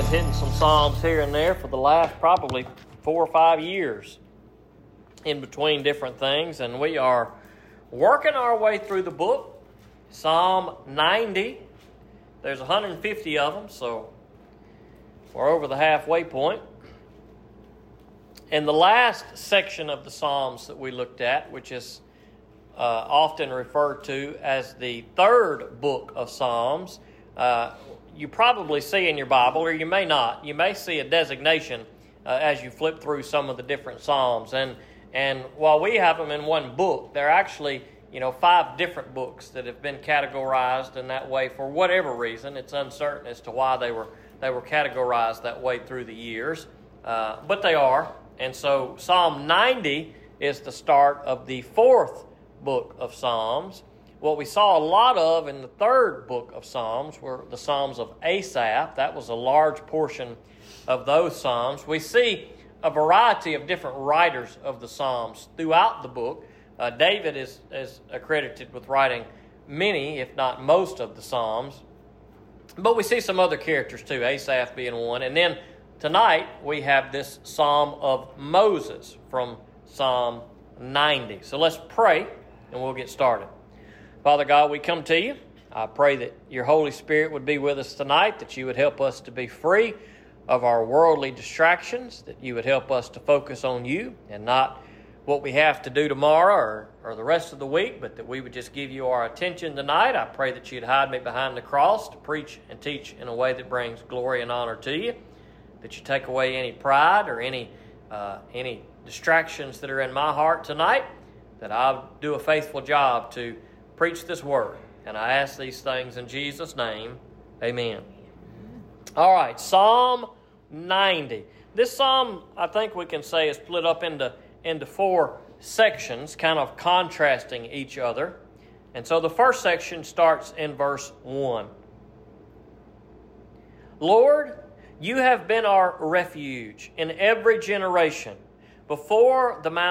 hitting some Psalms here and there for the last probably 4 or 5 years in between different things, and we are working our way through the book. Psalm 90. There's 150 of them, so we're over the halfway point. And the last section of the Psalms that we looked at, which is often referred to as the third book of Psalms, you probably see in your Bible, or you may not. You may see a designation as you flip through some of the different Psalms. And while we have them in one book, they're actually 5 different books that have been categorized in that way for whatever reason. It's uncertain as to why they were categorized that way through the years, but they are. And so Psalm 90 is the start of the 4th book of Psalms. What we saw a lot of in the 3rd book of Psalms were the Psalms of Asaph. That was a large portion of those Psalms. We see a variety of different writers of the Psalms throughout the book. David is accredited with writing many, if not most, of the Psalms. But we see some other characters too, Asaph being one. And then tonight we have this Psalm of Moses from Psalm 90. So let's pray and we'll get started. Father God, we come to you. I pray that your Holy Spirit would be with us tonight, that you would help us to be free of our worldly distractions, that you would help us to focus on you and not what we have to do tomorrow or the rest of the week, but that we would just give you our attention tonight. I pray that you'd hide me behind the cross to preach and teach in a way that brings glory and honor to you, that you take away any pride or any distractions that are in my heart tonight, that I'll do a faithful job to preach this word. And I ask these things in Jesus' name. Amen. All right, Psalm 90. This psalm, I think we can say, is split up into 4 sections, kind of contrasting each other. And so the first section starts in verse 1. Lord, you have been our refuge in every generation. Before the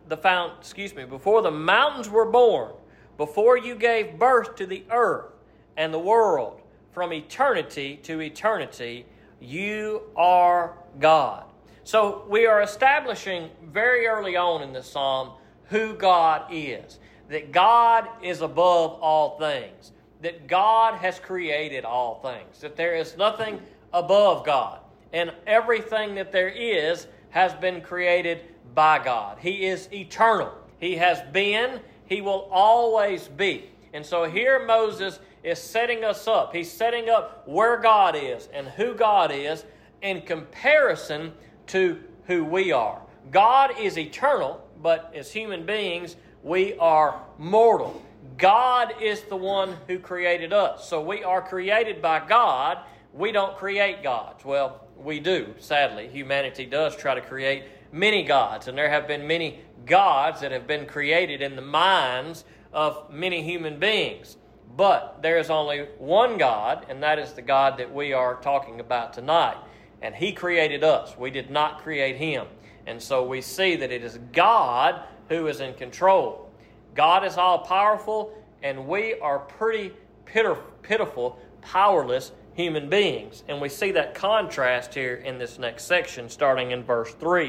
mountains were born, before you gave birth to the earth and the world, from eternity to eternity, you are God. So we are establishing very early on in this psalm who God is. That God is above all things. That God has created all things. That there is nothing above God. And everything that there is has been created by God. He is eternal. He has been. He will always be. And so here Moses is setting us up. He's setting up where God is and who God is in comparison to who we are. God is eternal, but as human beings, we are mortal. God is the one who created us. So we are created by God. We don't create gods. Well, we do, sadly. Humanity does try to create many gods, and there have been many gods that have been created in the minds of many human beings. But there is only one God, and that is the God that we are talking about tonight. And He created us. We did not create Him. And so we see that it is God who is in control. God is all-powerful, and we are pretty pitiful, powerless human beings. And we see that contrast here in this next section, starting in verse 3.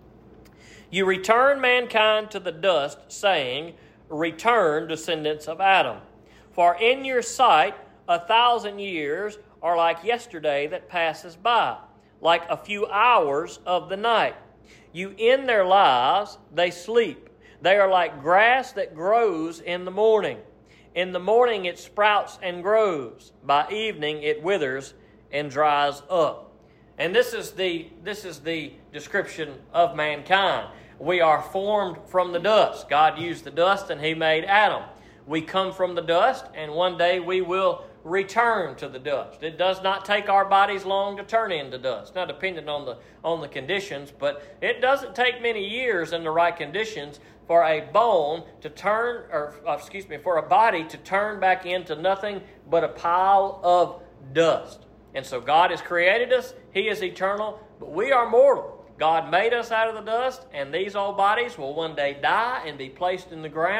You return mankind to the dust, saying, Return, descendants of Adam. For in your sight 1,000 years are like yesterday that passes by, like a few hours of the night. You end their lives, they sleep. They are like grass that grows in the morning. In the morning it sprouts and grows. By evening it withers and dries up. And this is the description of mankind. We are formed from the dust. God used the dust and He made Adam. We come from the dust, and one day we will return to the dust. It does not take our bodies long to turn into dust. Now, depending on the conditions, but it doesn't take many years in the right conditions for a bone to turn, for a body to turn back into nothing but a pile of dust. And so God has created us. He is eternal, but we are mortal. God made us out of the dust, and these old bodies will one day die and be placed in the ground,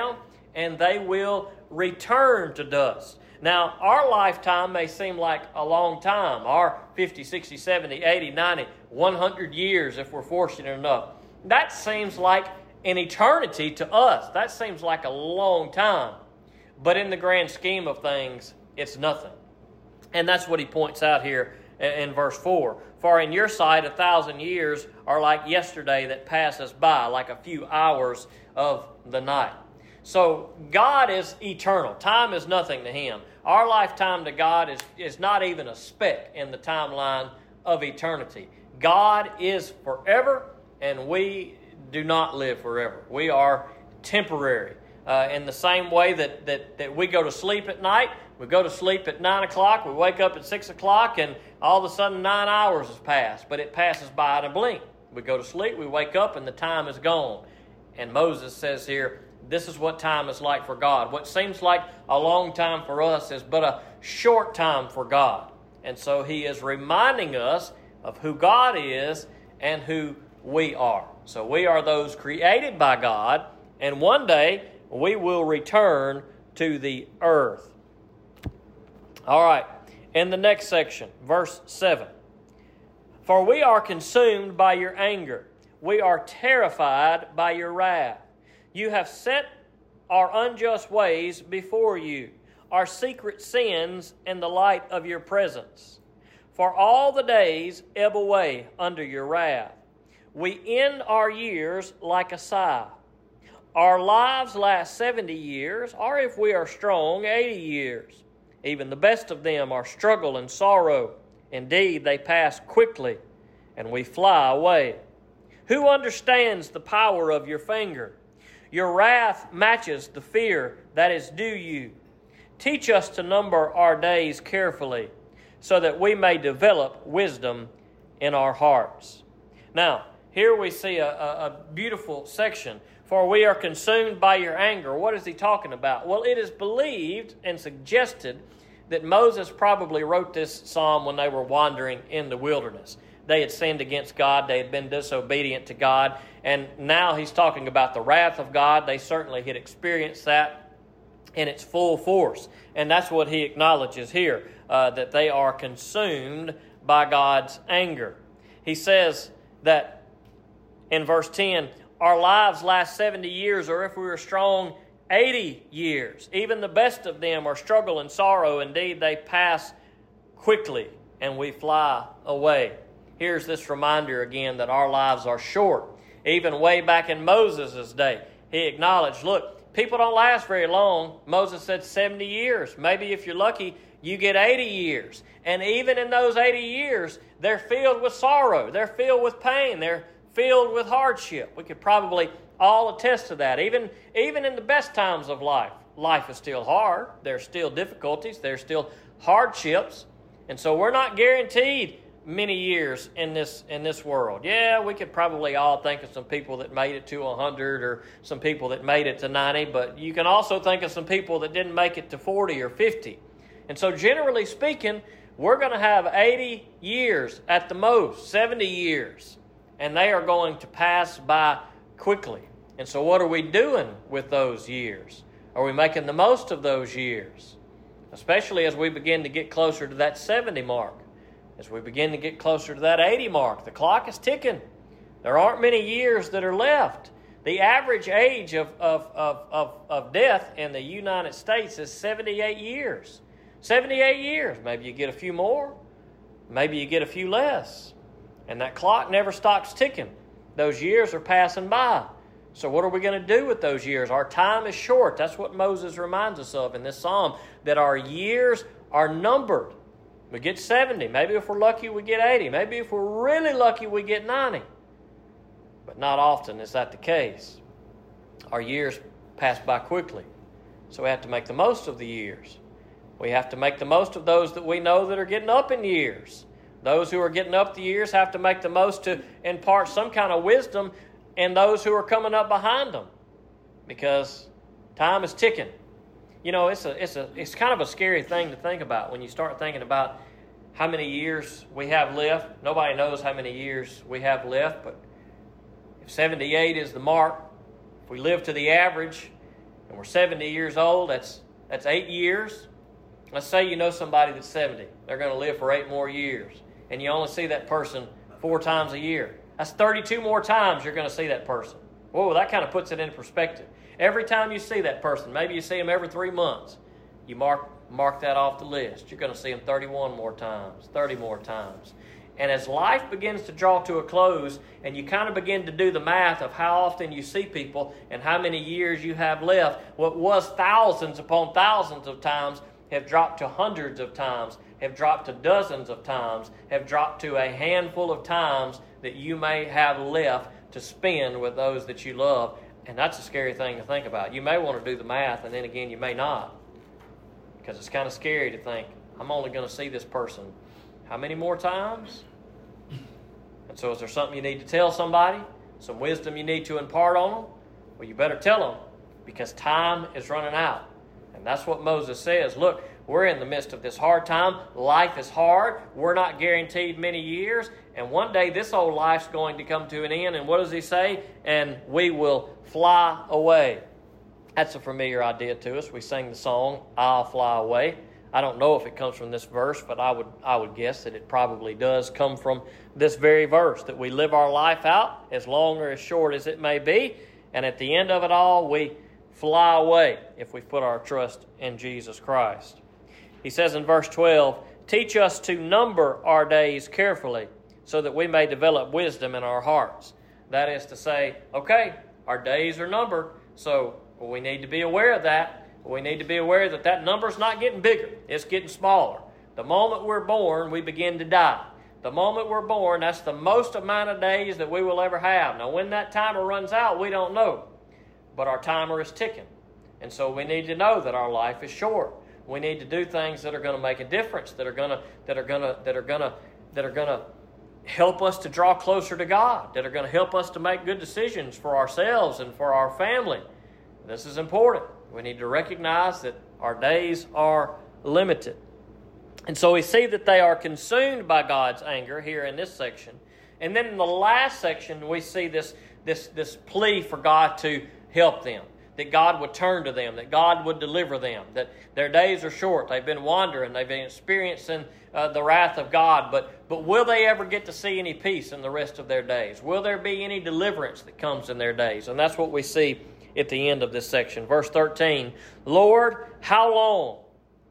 and they will return to dust. Now, our lifetime may seem like a long time. Our 50, 60, 70, 80, 90, 100 years if we're fortunate enough. That seems like an eternity to us. That seems like a long time. But in the grand scheme of things, it's nothing. And that's what he points out here in verse 4. For in your sight 1,000 years are like yesterday that passes by, like a few hours of the night. So God is eternal. Time is nothing to Him. Our lifetime to God is not even a speck in the timeline of eternity. God is forever, and we do not live forever. We are temporary. In the same way that we go to sleep at night, we go to sleep at 9 o'clock, we wake up at 6 o'clock, and all of a sudden 9 hours has passed, but it passes by in a blink. We go to sleep, we wake up, and the time is gone. And Moses says here, this is what time is like for God. What seems like a long time for us is but a short time for God. And so he is reminding us of who God is and who we are. So we are those created by God, and one day we will return to the earth. All right, in the next section, verse 7. For we are consumed by your anger. We are terrified by your wrath. You have set our unjust ways before you, our secret sins in the light of your presence. For all the days ebb away under your wrath. We end our years like a sigh. Our lives last 70 years, or if we are strong, 80 years. Even the best of them are struggle and sorrow. Indeed, they pass quickly, and we fly away. Who understands the power of your finger? Your wrath matches the fear that is due you. Teach us to number our days carefully, so that we may develop wisdom in our hearts. Now, here we see a beautiful section. For we are consumed by your anger. What is he talking about? Well, it is believed and suggested that Moses probably wrote this psalm when they were wandering in the wilderness. They had sinned against God. They had been disobedient to God. And now he's talking about the wrath of God. They certainly had experienced that in its full force. And that's what he acknowledges here, that they are consumed by God's anger. He says that in verse 10, our lives last 70 years, or if we are strong, 80 years. Even the best of them are struggle and sorrow. Indeed, they pass quickly, and we fly away. Here's this reminder again that our lives are short. Even way back in Moses' day, he acknowledged, look, people don't last very long. Moses said 70 years. Maybe if you're lucky, you get 80 years. And even in those 80 years, they're filled with sorrow. They're filled with pain. They're filled with hardship. We could probably all attest to that. Even in the best times of life, life is still hard. There's still difficulties. There's still hardships. And so we're not guaranteed many years in this world. Yeah, we could probably all think of some people that made it to 100 or some people that made it to 90, but you can also think of some people that didn't make it to 40 or 50. And so generally speaking, we're going to have 80 years at the most, 70 years, and they are going to pass by quickly. And so what are we doing with those years? Are we making the most of those years? Especially as we begin to get closer to that 70 mark. As we begin to get closer to that 80 mark, the clock is ticking. There aren't many years that are left. The average age of death in the United States is 78 years. 78 years. Maybe you get a few more. Maybe you get a few less. And that clock never stops ticking. Those years are passing by. So what are we going to do with those years? Our time is short. That's what Moses reminds us of in this psalm, that our years are numbered. We get 70. Maybe if we're lucky, we get 80. Maybe if we're really lucky, we get 90. But not often is that the case. Our years pass by quickly. So we have to make the most of the years. We have to make the most of those that we know that are getting up in years. Those who are getting up the years have to make the most to impart some kind of wisdom in those who are coming up behind them. Because time is ticking. You know, it's kind of a scary thing to think about when you start thinking about how many years we have left. Nobody knows how many years we have left, but if 78 is the mark, if we live to the average, and we're 70 years old, that's 8 years. Let's say you know somebody that's 70. They're going to live for 8 more years, and you only see that person 4 times a year. That's 32 more times you're going to see that person. Whoa, that kind of puts it in perspective. Every time you see that person, maybe you see them every 3 months, you mark that off the list. You're going to see them 31 more times, 30 more times. And as life begins to draw to a close, and you kind of begin to do the math of how often you see people and how many years you have left, what was thousands upon thousands of times have dropped to hundreds of times, have dropped to dozens of times, have dropped to a handful of times that you may have left to spend with those that you love. And that's a scary thing to think about. You may want to do the math, and then again, you may not. Because it's kind of scary to think, I'm only going to see this person how many more times? And so is there something you need to tell somebody? Some wisdom you need to impart on them? Well, you better tell them, because time is running out. And that's what Moses says. Look, we're in the midst of this hard time. Life is hard. We're not guaranteed many years. And one day this old life's going to come to an end. And what does he say? And we will fly away. That's a familiar idea to us. We sing the song, I'll Fly Away. I don't know if it comes from this verse, but I would guess that it probably does come from this very verse, that we live our life out, as long or as short as it may be, and at the end of it all, we fly away if we put our trust in Jesus Christ. He says in verse 12, teach us to number our days carefully, so that we may develop wisdom in our hearts. That is to say, okay, our days are numbered, so we need to be aware of that. We need to be aware that that number's not getting bigger. It's getting smaller. The moment we're born, we begin to die. The moment we're born, that's the most amount of days that we will ever have. Now, when that timer runs out, we don't know. But our timer is ticking. And so we need to know that our life is short. We need to do things that are going to make a difference, that are going to help us to draw closer to God, that are going to help us to make good decisions for ourselves and for our family. This is important. We need to recognize that our days are limited. And so we see that they are consumed by God's anger here in this section. And then in the last section, we see this plea for God to help them, that God would turn to them, that God would deliver them, that their days are short. They've been wandering. They've been experiencing the wrath of God. But will they ever get to see any peace in the rest of their days? Will there be any deliverance that comes in their days? And that's what we see at the end of this section. Verse 13, Lord, how long?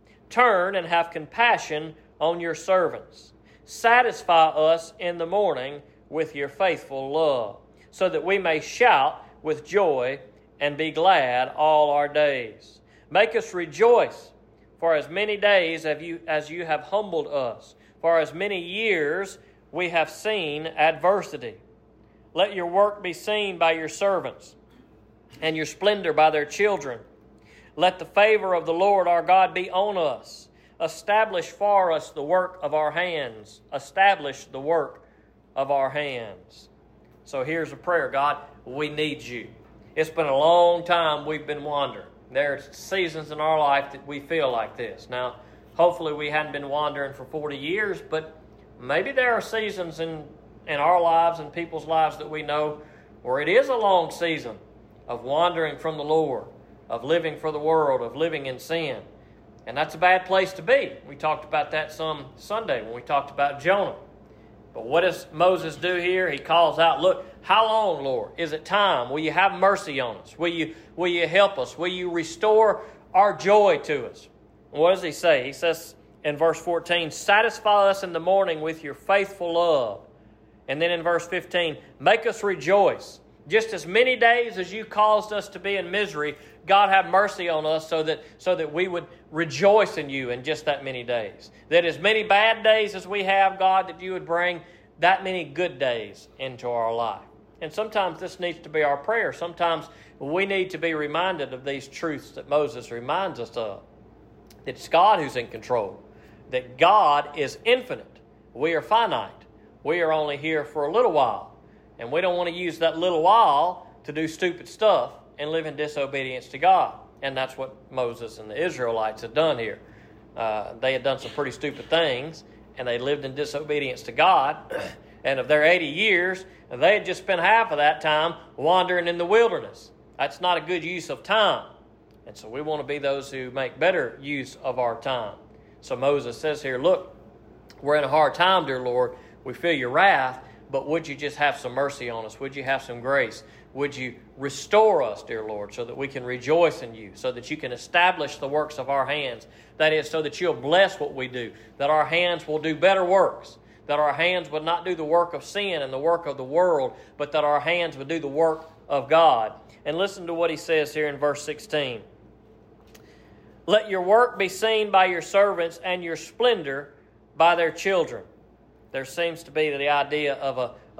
Turn and have compassion on your servants. Satisfy us in the morning with your faithful love, so that we may shout with joy and be glad all our days. Make us rejoice for as many days as you have humbled us. For as many years we have seen adversity. Let your work be seen by your servants, and your splendor by their children. Let the favor of the Lord our God be on us. Establish for us the work of our hands. Establish the work of our hands. So here's a prayer. God, we need you. It's been a long time we've been wandering. There's seasons in our life that we feel like this. Now, hopefully we hadn't been wandering for 40 years, but maybe there are seasons in our lives and people's lives that we know where it is a long season of wandering from the Lord, of living for the world, of living in sin. And that's a bad place to be. We talked about that some Sunday when we talked about Jonah. But what does Moses do here? He calls out, look, how long, Lord? Is it time? Will you have mercy on us? Will you help us? Will you restore our joy to us? And what does he say? He says in verse 14, satisfy us in the morning with your faithful love. And then in verse 15, make us rejoice. Just as many days as you caused us to be in misery, God have mercy on us so that we would rejoice in you in just that many days. That as many bad days as we have, God, that you would bring that many good days into our life. And sometimes this needs to be our prayer. Sometimes we need to be reminded of these truths that Moses reminds us of. That it's God who's in control. That God is infinite. We are finite. We are only here for a little while. And we don't want to use that little while to do stupid stuff and live in disobedience to God. And that's what Moses and the Israelites had done here. They had done some pretty stupid things, and they lived in disobedience to God. And of their 80 years, they had just spent half of that time wandering in the wilderness. That's not a good use of time. And so we want to be those who make better use of our time. So Moses says here, look, we're in a hard time, dear Lord. We feel your wrath, but would you just have some mercy on us? Would you have some grace? Would you restore us, dear Lord, so that we can rejoice in you, so that you can establish the works of our hands? That is, so that you'll bless what we do, that our hands will do better works, that our hands would not do the work of sin and the work of the world, but that our hands would do the work of God. And listen to what he says here in verse 16. Let your work be seen by your servants and your splendor by their children. There seems to be the idea of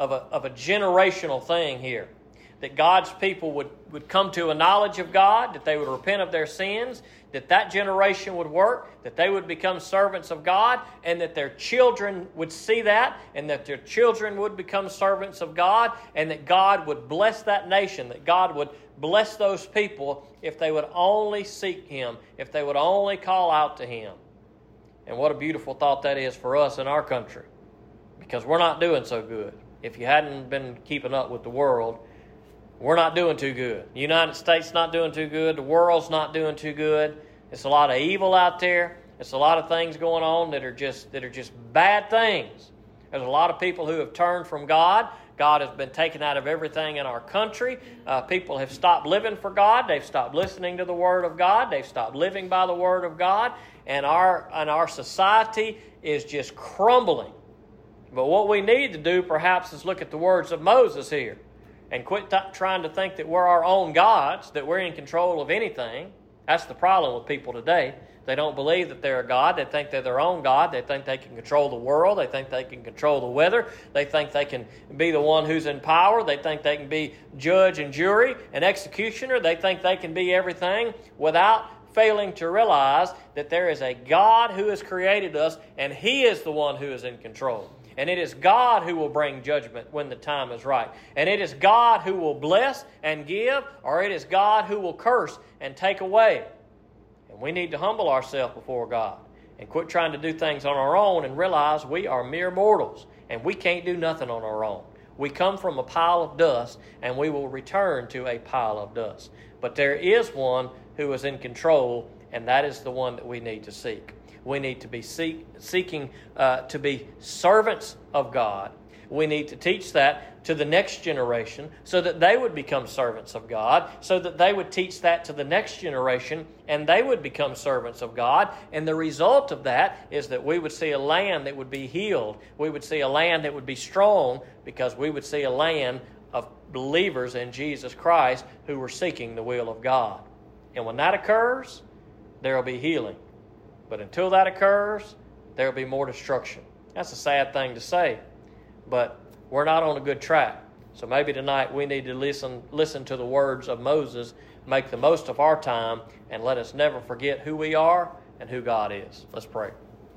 a generational thing here. That God's people would come to a knowledge of God, that they would repent of their sins, that generation would work, that they would become servants of God, and that their children would see that, and that their children would become servants of God, and that God would bless that nation, that God would bless those people if they would only seek Him, if they would only call out to Him. And what a beautiful thought that is for us in our country, because we're not doing so good. If you hadn't been keeping up with the world, we're not doing too good. The United States not doing too good. The world's not doing too good. It's a lot of evil out there. It's a lot of things going on that are just bad things. There's a lot of people who have turned from God. God has been taken out of everything in our country. People have stopped living for God. They've stopped listening to the Word of God. They've stopped living by the Word of God. And our society is just crumbling. But what we need to do perhaps is look at the words of Moses here and quit trying to think that we're our own gods, that we're in control of anything. That's the problem with people today. They don't believe that they're a God. They think they're their own God. They think they can control the world. They think they can control the weather. They think they can be the one who's in power. They think they can be judge and jury and executioner. They think they can be everything without failing to realize that there is a God who has created us, and He is the one who is in control. And it is God who will bring judgment when the time is right. And it is God who will bless and give, or it is God who will curse and take away. And we need to humble ourselves before God and quit trying to do things on our own and realize we are mere mortals and we can't do nothing on our own. We come from a pile of dust and we will return to a pile of dust. But there is one who is in control, and that is the one that we need to seek. We need to be seeking to be servants of God. We need to teach that to the next generation so that they would become servants of God, so that they would teach that to the next generation and they would become servants of God. And the result of that is that we would see a land that would be healed. We would see a land that would be strong, because we would see a land of believers in Jesus Christ who were seeking the will of God. And when that occurs, there will be healing. But until that occurs, there will be more destruction. That's a sad thing to say, but we're not on a good track. So maybe tonight we need to listen to the words of Moses, make the most of our time, and let us never forget who we are and who God is. Let's pray.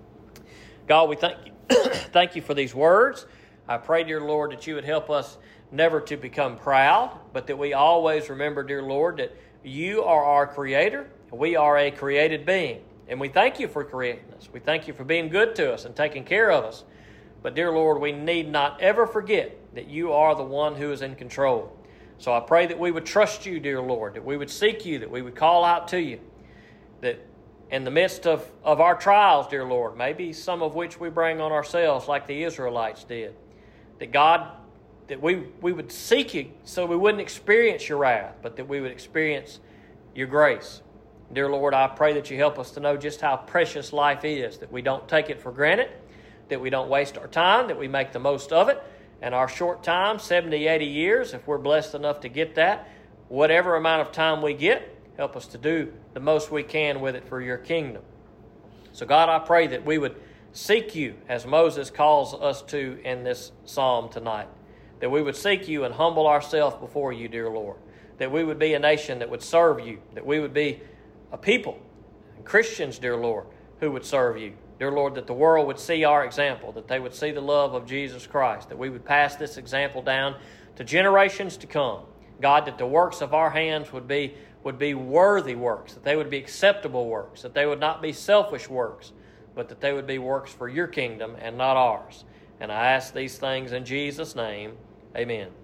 God, we thank you. Thank you for these words. I pray, dear Lord, that you would help us never to become proud, but that we always remember, dear Lord, that you are our Creator. We are a created being. And we thank you for creating us. We thank you for being good to us and taking care of us. But, dear Lord, we need not ever forget that you are the one who is in control. So I pray that we would trust you, dear Lord, that we would seek you, that we would call out to you, that in the midst of our trials, dear Lord, maybe some of which we bring on ourselves like the Israelites did, that God, that we would seek you so we wouldn't experience your wrath, but that we would experience your grace. Dear Lord, I pray that you help us to know just how precious life is, that we don't take it for granted, that we don't waste our time, that we make the most of it. And our short time, 70, 80 years, if we're blessed enough to get that, whatever amount of time we get, help us to do the most we can with it for your kingdom. So God, I pray that we would seek you as Moses calls us to in this psalm tonight, that we would seek you and humble ourselves before you, dear Lord, that we would be a nation that would serve you, that we would be a people, Christians, dear Lord, who would serve you. Dear Lord, that the world would see our example, that they would see the love of Jesus Christ, that we would pass this example down to generations to come. God, that the works of our hands would be worthy works, that they would be acceptable works, that they would not be selfish works, but that they would be works for your kingdom and not ours. And I ask these things in Jesus' name. Amen.